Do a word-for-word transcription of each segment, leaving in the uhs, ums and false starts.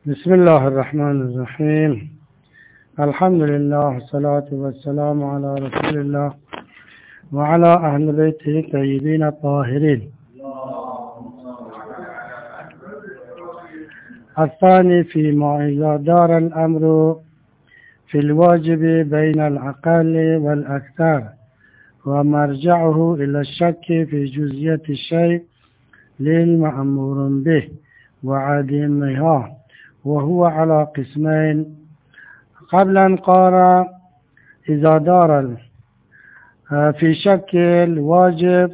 بسم الله الرحمن الرحيم. الحمد لله والصلاة والسلام على رسول الله وعلى أهل بيته الطيبين الطاهرين. الثاني فيما إذا دار الأمر في الواجب بين الأقل والأكثر ومرجعه إلى الشك في جزئية الشيء للمأمور به وعدمها، وهو على قسمين. قبل أن قال إذا دار في شك الواجب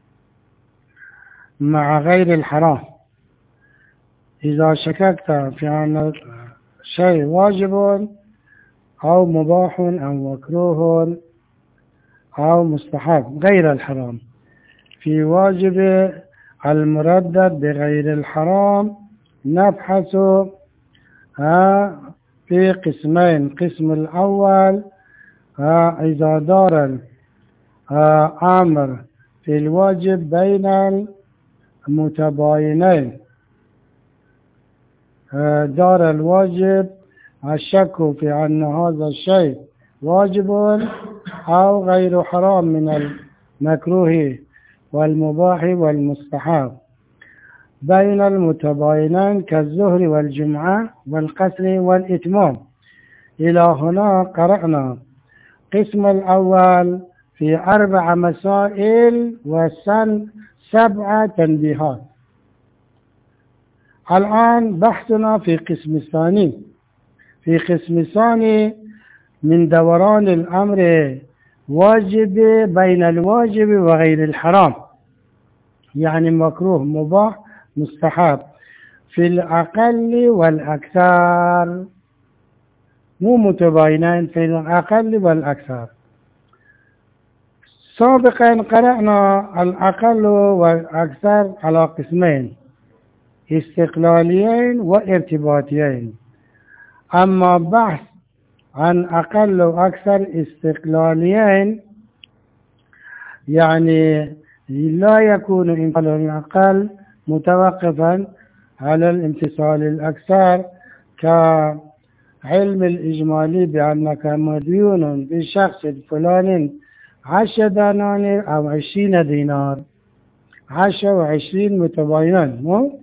مع غير الحرام، إذا شككت في أن شيء واجب أو مباح أو مكروه أو مستحب غير الحرام، في واجب المردد بغير الحرام نبحث في قسمين. قسم الأول إذا دار الأمر في الواجب بين المتباينين، دار الواجب الشك في أن هذا الشيء واجب أو غير حرام من المكروه والمباح والمستحب بين المتباينين كالظهر والجمعة والقصر والإتمام. إلى هنا قرأنا قسم الأول في أربع مسائل وسن سبع تنبيهات. الآن بحثنا في قسم الثاني. في قسم الثاني من دوران الأمر واجب بين الواجب وغير الحرام، يعني مكروه مباح مستحب في الأقل والأكثر، مو متباينين، في الأقل والأكثر. سابقا قرأنا الأقل والأكثر على قسمين، استقلاليين وارتباطيين. أما بحث عن أقل وأكثر استقلاليين، يعني لا يكون امتثال الأقل متوقفا على الامتثال الأكثر، كعلم الإجمالي بأنك مديون بشخص فلان عشر دنانير أو عشرين دينار، عشر وعشرين متباينان. مو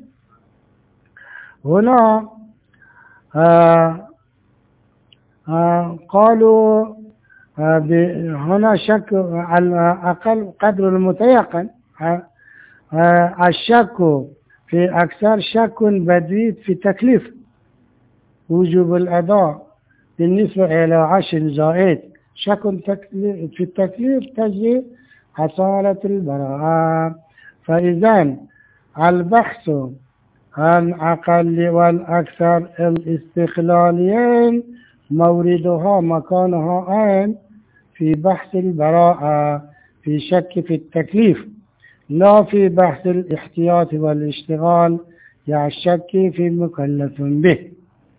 هنا آه آه قالوا آه هنا شك على أقل قدر المتيقن. آه آه الشك في أكثر شك بديد في تكليف وجوب الأداء بالنسبة إلى عشر زائد، شك في التكليف تجري حصالة البراءة. فإذا البحث عن أقل والأكثر الاستقلاليين موردها مكانها أين؟ في بحث البراءة، في شك في التكليف، لا في بحث الاحتياط والاشتغال يعني الشك في مكلف به.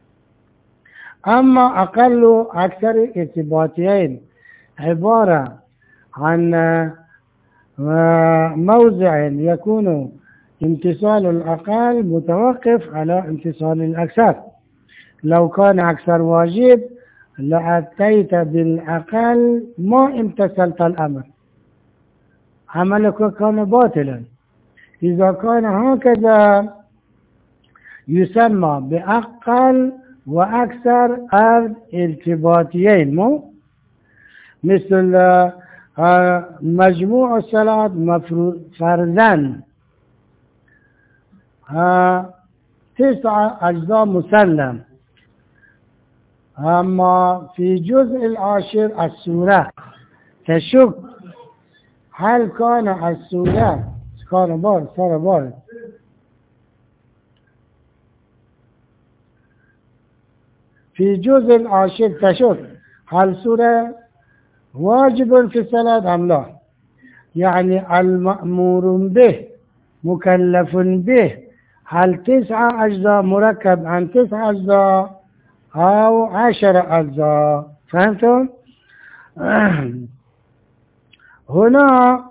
أما أقل أكثر ارتباطيين عبارة عن موضع يكون امتثال الأقل متوقف على امتثال الأكثر. لو كان أكثر واجب لأتيت بالأقل ما امتثلت الأمر، عملك كان باطلا. إذا كان هكذا يسمى بأقل وأكثر ارتباطيين، مو مثل مجموع الصلاة مفروض فرضاً تسعة أجزاء مسلم، أما في جزء العاشر السورة تشك هل كان السورة كان بار صار بار في جزء العاشر تشك هل سورة واجب في الصلاة أم لا، يعني المأمور به مكلف به هل تسعة أجزاء مركب عن تسعة أجزاء أو عشر أجزاء. فهمتم؟ هنا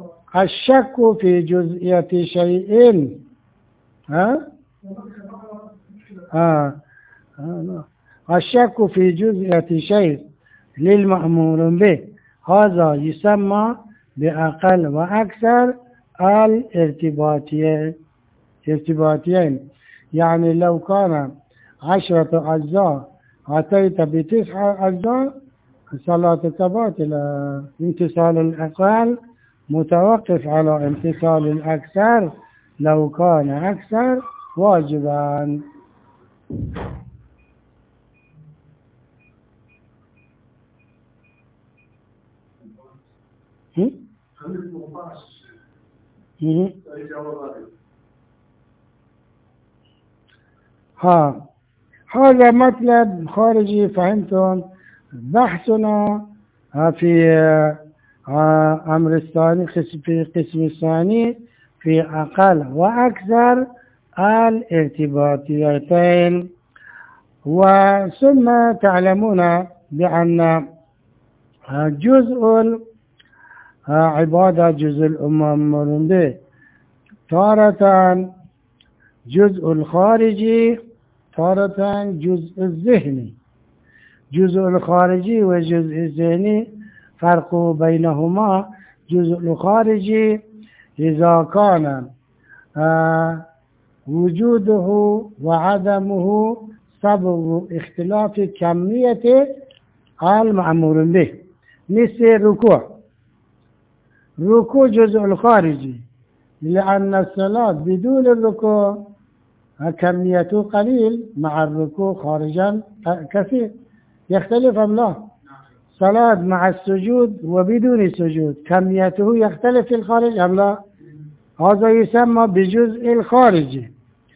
الشك في جزئية شيء ها آه. آه. الشك في جزئية شيء للمأمور به هذا يسمى بأقل وأكثر الارتباطيين ارتباطيين. يعني لو كان عشرة أجزاء أتيت بتسعة أجزاء صلاتك باطلة. امتثال الأقل متوقف على امتثال الأكثر لو كان أكثر واجبا. ها هذا مطلب خارجي. فهمتم؟ بحثنا في أمر الثاني في قسم الثاني في أقل وأكثر الارتباطيتين. وثم تعلمون بأن جزء عبادة جزء الأمور به تارة جزء الخارجي تارة جزء الذهني. جزء الخارجي وجزء الذهني فرق بينهما. جزء الخارجي إذا كان آه وجوده وعدمه سبب اختلاف كمية المأمور به، مثل الركوع. الركوع جزء الخارجي لأن الصلاة بدون الركوع كميته قليل، مع الركوع خارجا كثير. يختلف أم لا؟ صلاة مع السجود وبدون السجود كميته يختلف في الخارج أم لا؟ هذا يسمى بجزء الخارجي.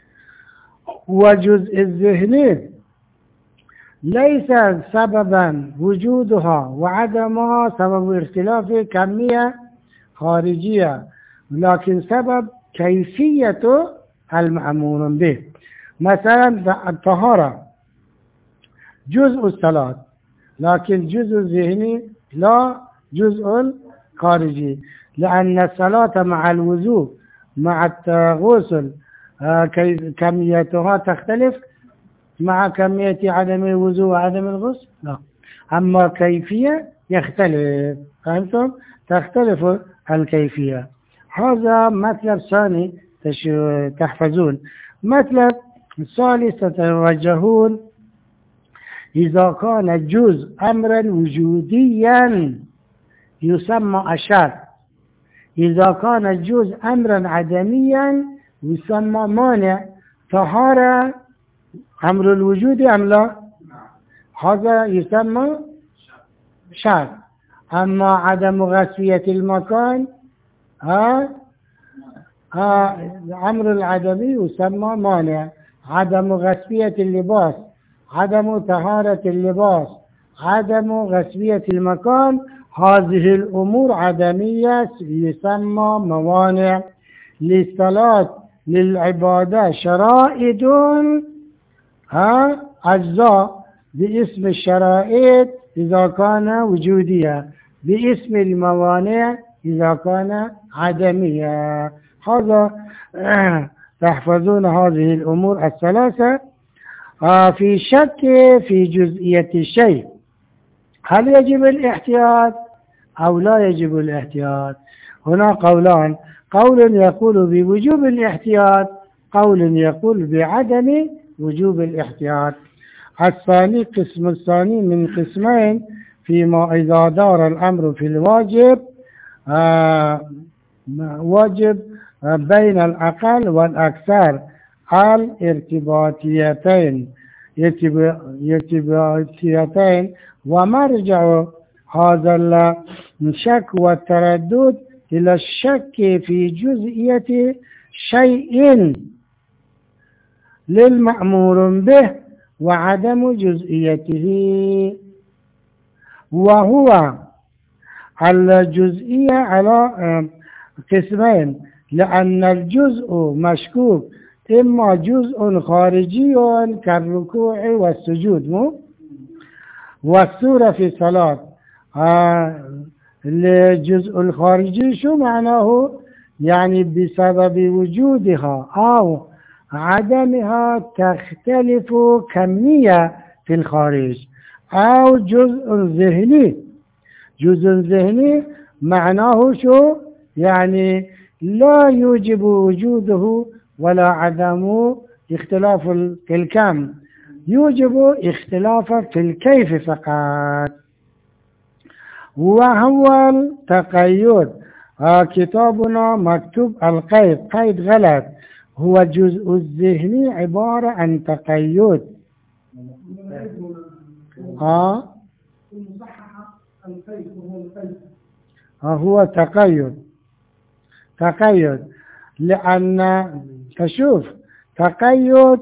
وجزء الذهني ليس سببا وجودها وعدمها سبب اختلاف كمية خارجية، لكن سبب كيفية المأمور به. مثلا الطهارة جزء الصلاة، لكن جزء الذهني لا جزء خارجي، لأن الصلاة مع الوضوء مع الغسل كميتها تختلف مع كمية عدم الوضوء وعدم الغسل لا. أما كيفية يختلف. فهمتم؟ تختلف الكيفية. هذا مطلب ثاني تحفظون. مطلب ثالث تتوجهون إذا كان الجزء أمرا وجوديا يسمى الشرط. إذا كان الجزء أمرا عدميا يسمى مانع. طهارة أمر الوجود أم لا؟ هذا يسمى شرط. أما عدم غسية المكان ها ها أمر العدمي يسمى مانع. عدم غسية اللباس، عدم طهارة اللباس، عدم غسية المكان، هذه الأمور عدمية يسمى موانع. للصلاة للعبادة شرائط ها أجزاء باسم الشرائط إذا كان وجودية، باسم الموانع إذا كان عدمية. هذا تحفظون هذه الأمور الثلاثة. في شك في جزئية الشيء، هل يجب الاحتياط أو لا يجب الاحتياط؟ هنا قولان، قول يقول بوجوب الاحتياط، قول يقول بعدم وجوب الاحتياط. الثاني قسم الثاني من قسمين فيما إذا دار الأمر في الواجب آه واجب آه بين الأقل والأكثر الارتباطيتين ارتباطيتين ومرجع هذا الشك والتردد إلى الشك في جزئية شيء للمأمور به وعدم جزئيته. وهو الجزئية على قسمين، لأن الجزء مشكوك إما جزء خارجي كالركوع والسجود مو والسورة في الصلاة. آه الجزء الخارجي شو معناه؟ يعني بسبب وجودها أو عدمها تختلف كمية في الخارج، أو جزء ذهني. جزء ذهني معناه شو؟ يعني لا يوجب وجوده ولا عدمه اختلاف الكم، يوجب اختلافا في الكيف فقط، وهو التقيد. آه كتابنا مكتوب القيد، قيد غلط، هو جزء الذهني عبارة عن تقيد. آه آه هو تقيد، تقيد، لأن تشوف تقيد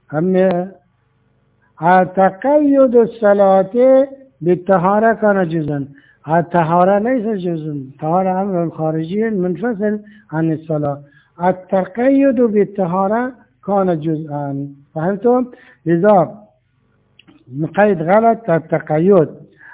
تقيد الصلاة بالطهارة كان جزءا، الطهارة ليس جزء، الطهارة أمر خارجي منفصل عن الصلاة، التقيد بالطهارة كان جزءا. فهمتم؟ لذا قيد غلط التقيد.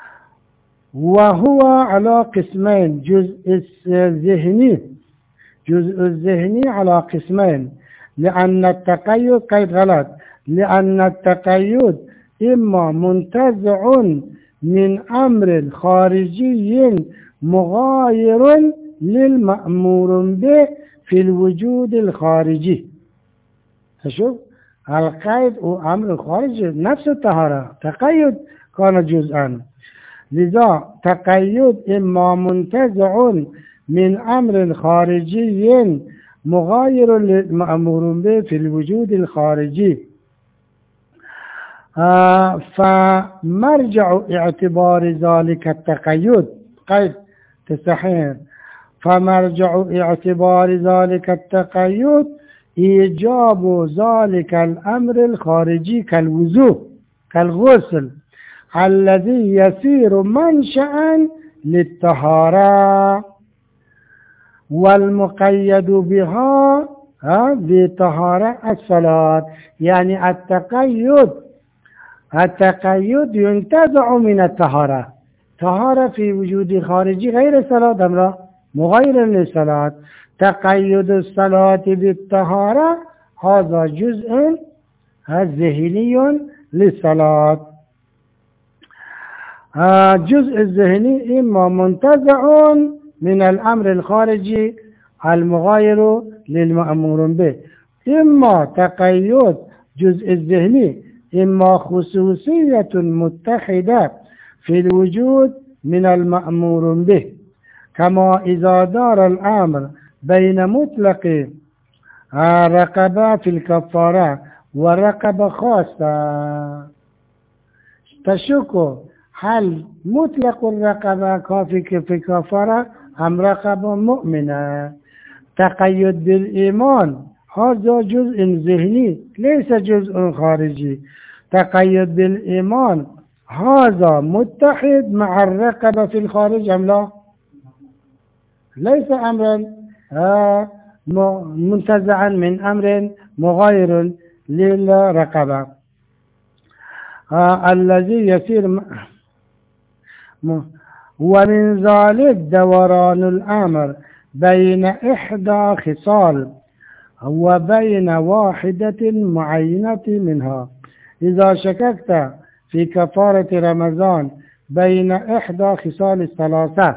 وهو على قسمين، جزء الذهني، جزء الذهني على قسمين، لأن التقيد قيد غلط، لأن التقيد إما منتزع من أمر خارجي مغاير للمأمور به في الوجود الخارجي. تشوف القيد وأمر خارجي نفس الطهارة، تقيد كان جزءا. لذا تقيد إما منتزع من أمر خارجي مغاير للمأمور به في الوجود الخارجي. آه فمرجع اعتبار ذلك التقيد، قيد تصحيح، فمرجع اعتبار ذلك التقيد إيجاب ذلك الأمر الخارجي كالوضوء كالغسل الذي يصير منشأ للطهارة، والمقيد بها بطهارة الصلاة. يعني التقيد التقيد ينتزع من الطهارة، طهارة في وجود خارجي غير الصلاة أمر مغير للصلاة، تقيد الصلاة بالطهارة هذا جزء ذهني للصلاة. جزء الذهني إما منتزع من الأمر الخارجي المغاير للمأمور به، إما تقيد جزء الذهني إما خصوصية متحدة في الوجود من المأمور به، كما إذا دار الأمر بين مطلق رقبة في الكفارة ورقبة خاصة. تشك هل مطلق الرقبة كافي في الكفارة أم رقبة مؤمنة؟ تقيد بالإيمان هذا جزء ذهني ليس جزء خارجي، تقيد بالإيمان هذا متحد مع الرقبة في الخارج أم لا؟ ليس أمرا آه منتزعا من أمر مغاير للرقبة آه الذي يصير م... م... ومن ذلك دوران الأمر بين إحدى خصال وبين واحدة معينة منها. إذا شككت في كفارة رمضان بين إحدى خصال الثلاثة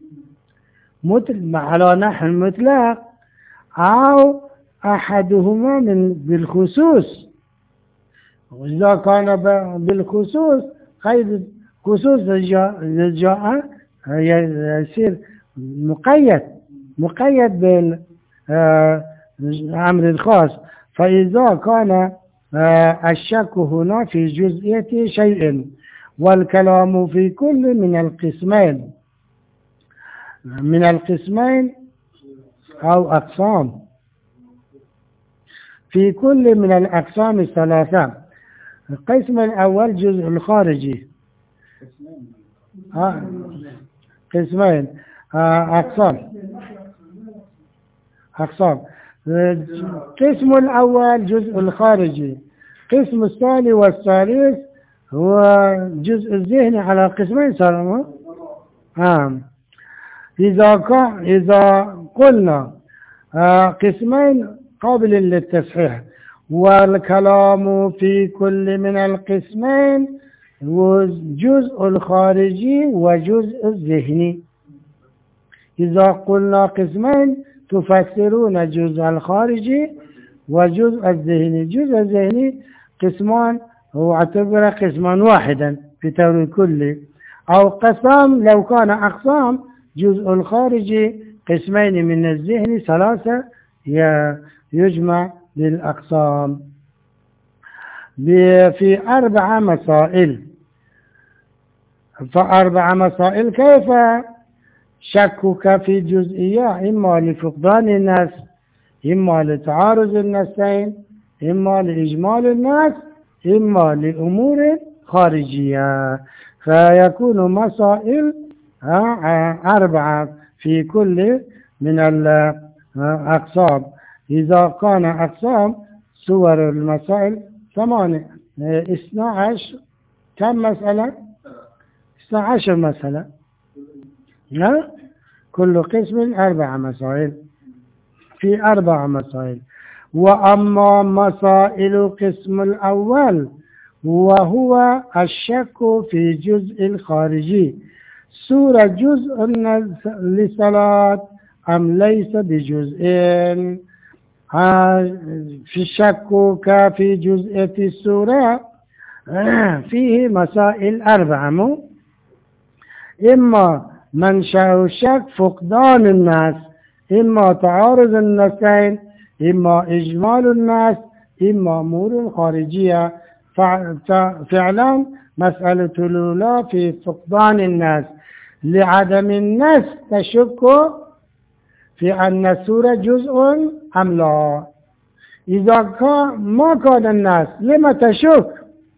على نحو المطلق أو أحدهما من بالخصوص، وإذا كان بالخصوص قيد خصوص جاء يصير مقيد مقيد بالأمر الخاص. فإذا كان الشك هنا في جزئية شيء والكلام في كل من القسمين من القسمين أو أقسام في كل من الأقسام الثلاثة. القسم الأول جزء الخارجي آه. قسمين آه. أقسام أقسام القسم الأول جزء الخارجي، القسم الثاني والثالث هو جزء الذهني على قسمين صار آه. إذا كان إذا قلنا آه قسمين قابل للتصحيح والكلام في كل من القسمين جزء الخارجي وجزء الذهني. إذا قلنا قسمين تفسرون جزء الخارجي وجزء الذهني. جزء الذهني قسمان، هو اعتبر قسما واحدا في توري كلي، أو قسم لو كان أقسام جزء الخارجي قسمين من الذهن ثلاثة يجمع للأقسام. في أربع مسائل، فأربع مسائل كيف شكك في جزئية، إما لفقدان الناس، إما لتعارض النسين، إما لإجمال الناس، إما لأمور خارجية. فيكون مسائل أربعة في كل من الأقسام. إذا كان أقسام صور المسائل ثمانية، اثنا عشر، كم مسألة؟ اثنا عشر مسألة، كل قسم أربع مسائل، في أربع مسائل. وأما مسائل القسم الأول وهو الشك في جزء الخارجي، سورة جزء لصلاة أم ليس بجزء، في الشك في جزء في السورة فيه مسائل أربعة. إما منشأ الشك فقدان الناس، إما تعارض النسين، إما إجمال الناس، إما أمور خارجية. فعلا مسألة الأولى في فقدان الناس، لعدم الناس تشك في أن السورة جزء أم لا. إذا كان ما كان الناس لما تشك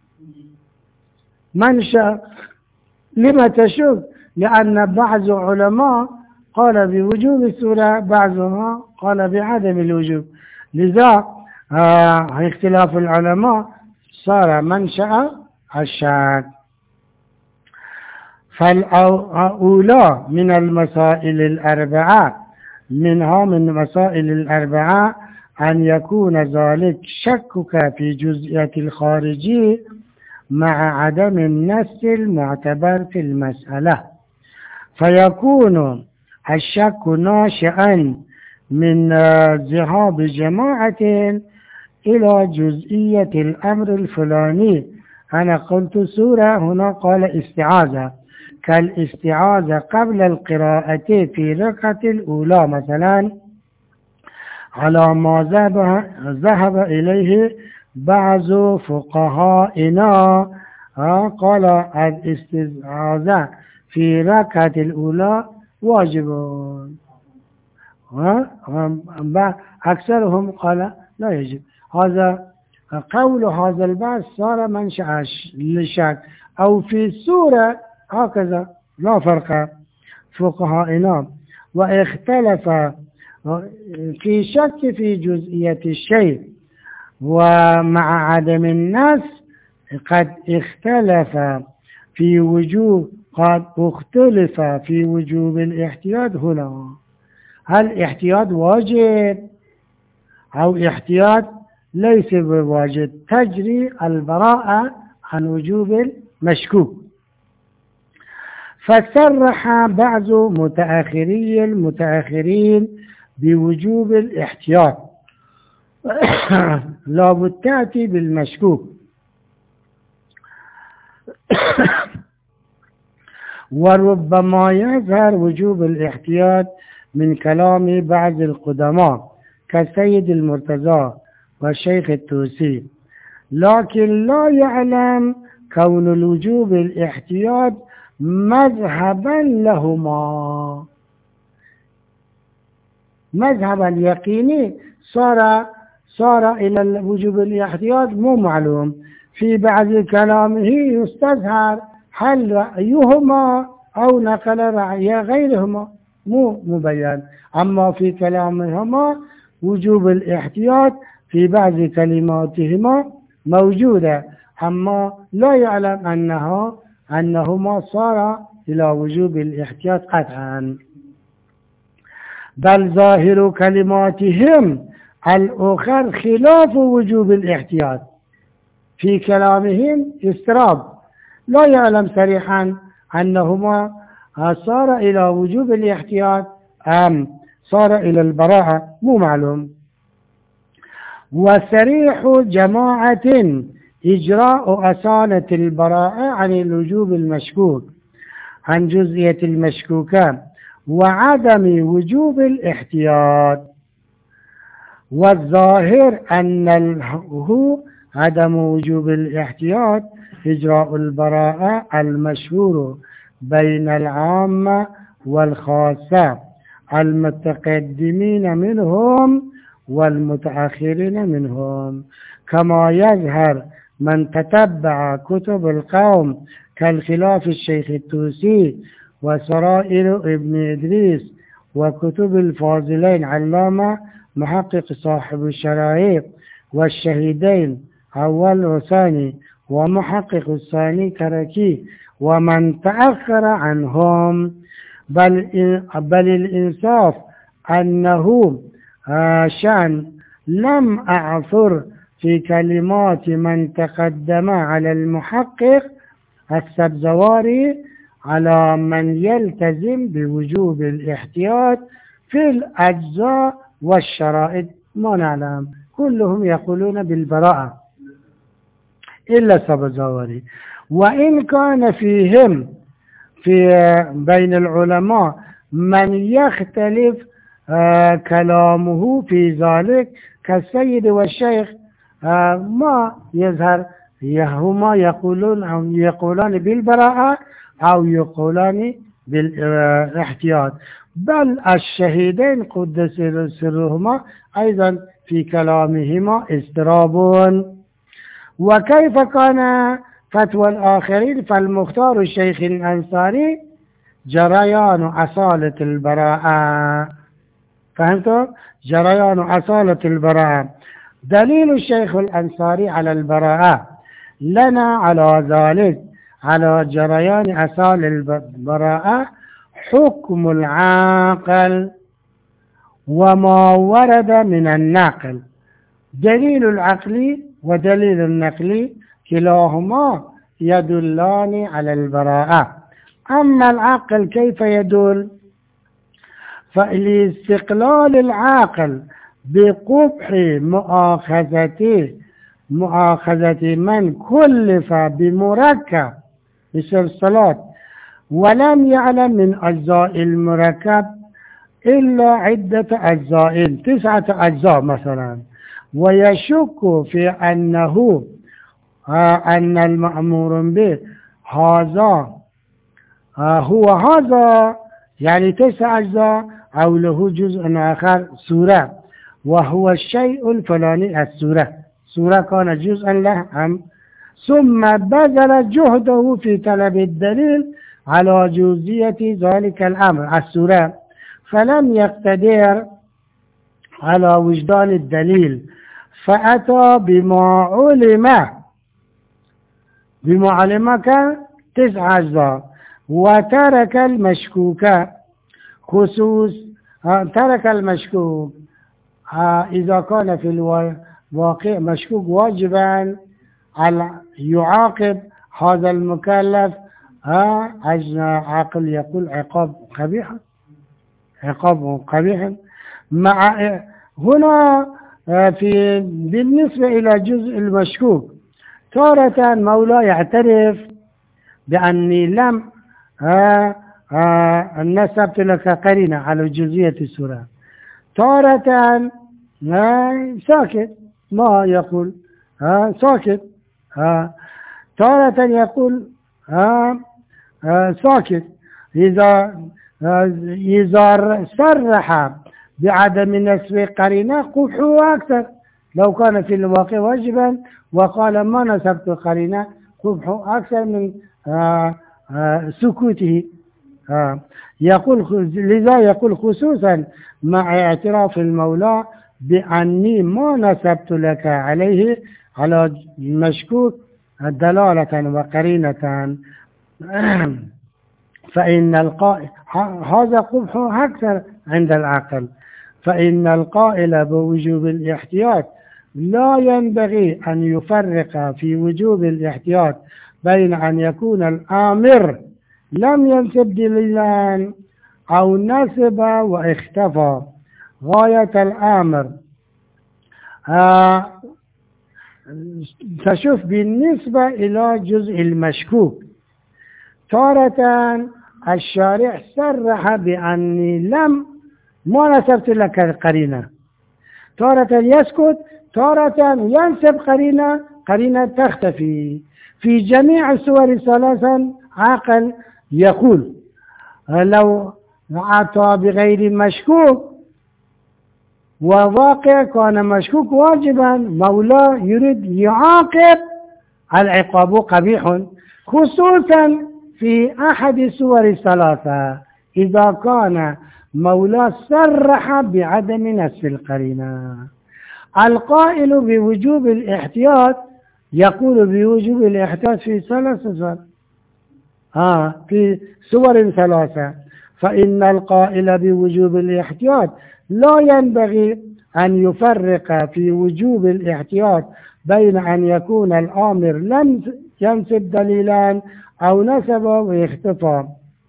منشأ، لما تشك؟ لأن بعض علماء قال بوجوب السورة، بعضها قال بعدم الوجوب، لذا آه اختلاف العلماء صار منشأ الشك. فالأولى من المسائل الأربعة، منها من مسائل الأربعة أن يكون ذلك شكك في جزئية الخارجي مع عدم النص المعتبر في المسألة، فيكون الشك ناشئا من ذهاب جماعة إلى جزئية الأمر الفلاني. أنا قلت سورة، هنا قال استعاذة، كالاستعاذة قبل القراءة في الركعة الأولى مثلا، على ما ذهب إليه بعض فقهائنا، قال الاستعاذة في الركعة الأولى واجب، أكثرهم قال لا يجب. هذا قول هذا البعض صار منشأ للشك، أو في السورة هكذا لا فرق فقهائنا. واختلف في شك في جزئية الشيء ومع عدم النص، قد اختلف في وجوب قد اختلف في وجوب الاحتياط. هنا هل احتياط واجب أو احتياط ليس بواجب؟ تجري البراءة عن وجوب المشكوك. فصرح بعض متأخري المتأخرين بوجوب الاحتياط لا بد تأتي بالمشكوك. وربما يظهر وجوب الاحتياط من كلام بعض القدماء كالسيد المرتضى والشيخ التوسي، لكن لا يعلم كون الوجوب الاحتياط مذهبا لهما. مذهب اليقيني صار صار إلى وجوب الاحتياط مو معلوم، في بعض كلامه يستظهر هل رأيهما أو نقل رأي غيرهما مو مبين، أما في كلامهما وجوب الاحتياط في بعض كلماتهما موجودة، أما لا يعلم أنها أنهما صار إلى وجوب الاحتياط قطعا، بل ظاهر كلماتهم الآخر خلاف وجوب الاحتياط، في كلامهم اضطراب، لا يعلم صريحا أنهما صار إلى وجوب الاحتياط أم صار إلى البراءة، مو معلوم. وصريح جماعة إجراء أصالة البراءة عن الوجوب المشكوك عن جزئية المشكوكة وعدم وجوب الاحتياط، والظاهر أنه عدم وجوب الاحتياط إجراء البراءة المشهور بين العامة والخاصة المتقدمين منهم والمتأخرين منهم، كما يظهر من تتبع كتب القوم كالخلاف الشيخ التوسي وسرائر ابن إدريس وكتب الفاضلين علامة محقق صاحب الشرائع والشهيدين أول وثاني ومحقق الثاني كركي ومن تأخر عنهم، بل, بل الإنصاف أنه شأن لم أعثر في كلمات من تقدم على المحقق السبزواري على من يلتزم بوجوب الاحتياط في الأجزاء والشرائط، ما نعلم، كلهم يقولون بالبراءة إلا السبزواري. وإن كان فيهم في بين العلماء من يختلف آه كلامه في ذلك كالسيد والشيخ، آه ما يظهر هما يقولون أو يقولان بالبراءة أو يقولان بالاحتياط، بل الشهيدين قدس سرهما أيضا في كلامهما اضطراب. وكيف كان فتوى الآخرين؟ فالمختار الشيخ الأنصاري جريان أصالة البراءة. فهمتوا؟ جريان أصالة البراءة. دليل الشيخ الأنصاري على البراءة لنا على ذلك على جريان أصالة البراءة حكم العاقل وما ورد من النقل. دليل العقلي ودليل النقلي كلاهما يدلان على البراءة. أما العقل كيف يدل؟ فالاستقلال العاقل بقبح مؤاخذته مؤاخذة من كلف بمركب مثل الصلاة ولم يعلم من أجزاء المركب إلا عدة أجزاء، تسعة أجزاء مثلا، ويشك في أنه آه أن المأمور به هذا آه هو هذا يعني تسع أجزاء أو له جزء آخر سورة، وهو الشيء الفلاني السورة سورة كان جزءا له أم، ثم بذل جهده في طلب الدليل على جزئية ذلك الأمر السورة، فلم يقتدر على وجدان الدليل، فأتى بما علم بما علم كان تسع أجزاء، وترك المشكوك خصوص ترك المشكوك إذا كان في الواقع مشكوك واجبا على يعاقب هذا المكلف. عقل يقول عقاب قبيح عقاب قبيح. مع هنا في بالنسبة إلى جزء المشكوك تارة مولى يعترف بأني لم نسبت لك قرينة على جزئية السورة، تارة ساكت ما يقول ساكت، تارة يقول ساكت. إذا إذا صرح بعدم نسب قرينة قبحه أكثر، لو كان في الواقع واجبا وقال ما نسبت قرينة قبحه أكثر من آآ آآ سكوته. يقول لذا يقول خصوصا مع اعتراف المولى بأني ما نسبت لك عليه على مشكوك دلالة وقرينة، فإن القائل هذا قبح أكثر عند العقل. فإن القائل بوجوب الاحتياط لا ينبغي أن يفرق في وجوب الاحتياط بين أن يكون الآمر لم ينسب دليلا أو نسب واختفى. غاية الآمر آه تشوف بالنسبة إلى جزء المشكوك، تارة الشارع صرح بأني لم ما نسبت لك القرينة، تارة يسكت، تارة ينسب قرينة، قرينة تختفي. في جميع الصور الثلاثة عاقل يقول لو أعطى بغير مشكوك وواقع كان مشكوك واجبا، مولاه يريد يعاقب، العقاب قبيح، خصوصا في أحد الصور الثلاثة إذا كان مولاه صرح بعدم نسب القرينة. القائل بوجوب الاحتياط يقول بوجوب الاحتياط في ثلاث صور آه في صور ثلاثة، فإن القائل بوجوب الاحتياط لا ينبغي أن يفرق في وجوب الاحتياط بين أن يكون الآمر لم ينسب دليلا أو نسب واختفى.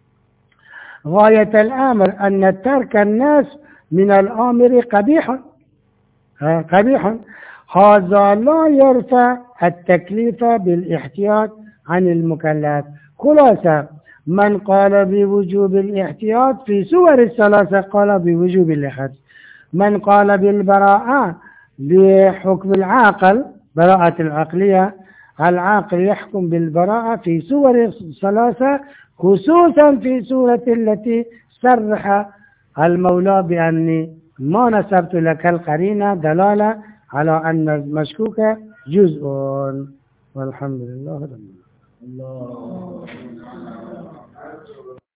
غاية الأمر أن ترك الناس من الآمر قبيح قبيح هذا لا يرفع التكليف بالاحتياط عن المكلف. خلاصة من قال بوجوب الاحتياط في صور الثلاثة قال بوجوب الاحتياط. من قال بالبراءة بحكم العاقل، براءة العقلية، العاقل يحكم بالبراءة في صور الثلاثة خصوصا في سورة التي صرح المولى بأني ما نسبت لك القرينة دلالة على أن المشكوك جزء. والحمد لله رب العالمين.